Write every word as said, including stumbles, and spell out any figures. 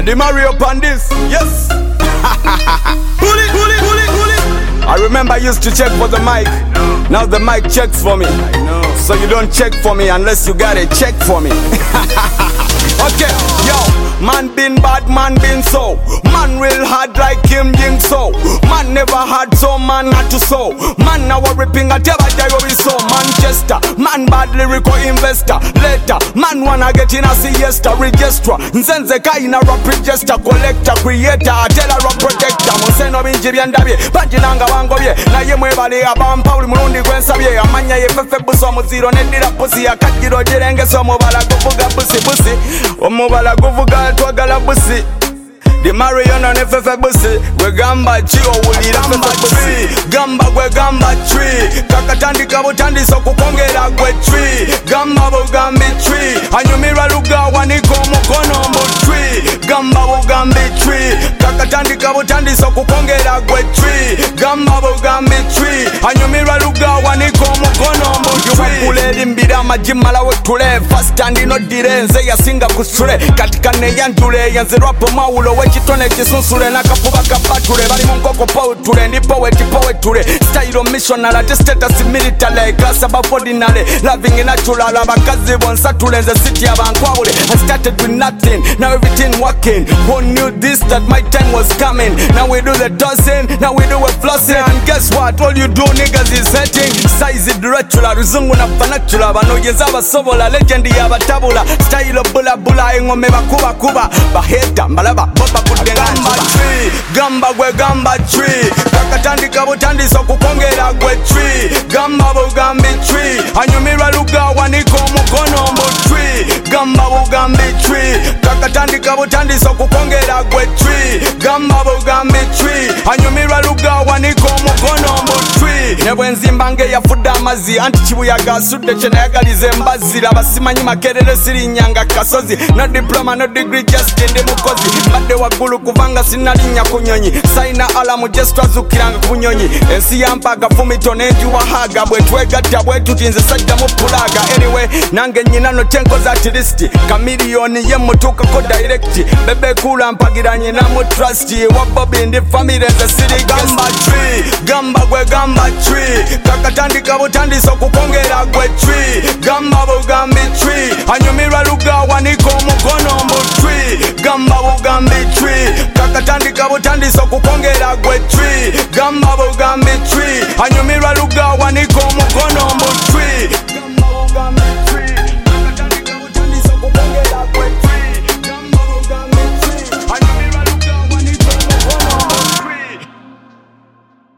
The Mario upon this, yes. Pull it, pull it, pull it, pull it. I remember I used to check for the mic. Now the mic checks for me. I know. So you don't check for me unless you got a check for me. Okay, yo, man been bad, man been so. Man real hard like Kim Jing So. Man never had so, man had to so. Man now ripping a table, we so. Manchester, man bad lyrical investor. Later, man wanna get in a siesta. Register, nzenze kaina rap register. Collector, creator, teller rap protector. Monseno binjiri andabi, bajinanga wangobye. Na ye mwebali abampa uli mulundi gwensabye. Amanya ye fefe buso muziro nedira pusi. Akajiro jirenge so mubala kufuga busi busi. Omubala kuvuga twagala busi. The Mariana nefefe busi. Gwe gamba chi owulira fefe busi. Gamba gwe gamba tree. Kakatandika butandisa okukongera gwe tree. Gamba bugambi tree. Anyumira lugawa niko mukono mu tree. Gamba bugambi tree. Kakatandika butandisa okukongera gwe tree. Gamba bugambi tree. Anyumira lugawa niko mukono mu tree. Yubakule limbira majimala wetule. Fast and no dire nze yasinga kusule. Katika neyantule yanze rapo mawulo wechitone kisunsule nakafuba kapatule. Bali munkoko powtule ndi poet poetule. Style missionary ate status military. Kasaba ordinary loving natural. Abakazi bonsatule nze city abankwawule. I started with nothing, now everything working. Who knew this, that my time was coming? Now we do the tossing, now we do a flossing. And guess what, all you do niggas is hating. Size it retula, ruzungu na panatula. Banogeza basobola, legend yabatabula. Style bula bula, ingome bakuba kuba. Baheta, malaba, boba kudenga. Gamba tree, gamba gwe gamba tree. Kakatandika butandisa okukongera gwe tree. Gamba bugambi tree. Anyumira lugawa niko mukono mu tree. Gamba bugambi tree. Kakatandika butandisa okukongera gwe tree. Gamba bugambi tree. Anyumira lugawa niko mukono mu tree. Nebwenzimba nge yafudde amazi. Anti kibuyaga asudde kyenayagaliza embazzi. Abasimanyi makerere sirinyanga kasozi. No diploma, no degree, just ndi mukozi. Badde waggulu kuvanga sinalinnya ku nyonyi. Sayina alamu just twazukiranga ku nyonyi. Ensi yampaga fumito n'enjuwa haga. Bwe twegatta bwe tuti nze sajja mu pulaga. Anyway, nange nnyina no tenkoza at least. Kamiliyoni ye mutuukako direct. Bebe kula mpagira nyina mu trust. Wa Bobby ndi family nze siri gamba tree. Gamba gwe gamba tree. Kakatandika butandisa okukongera gwe tree. Gamba bugambi tree. Anyumirwa lugawa niko mukono mu tree. Gamba bugambi tree. Kakatandika butandisa okukongera gwe tree. Gamba bugambi tree. Anyumirwa lugawa niko mukono mu tree.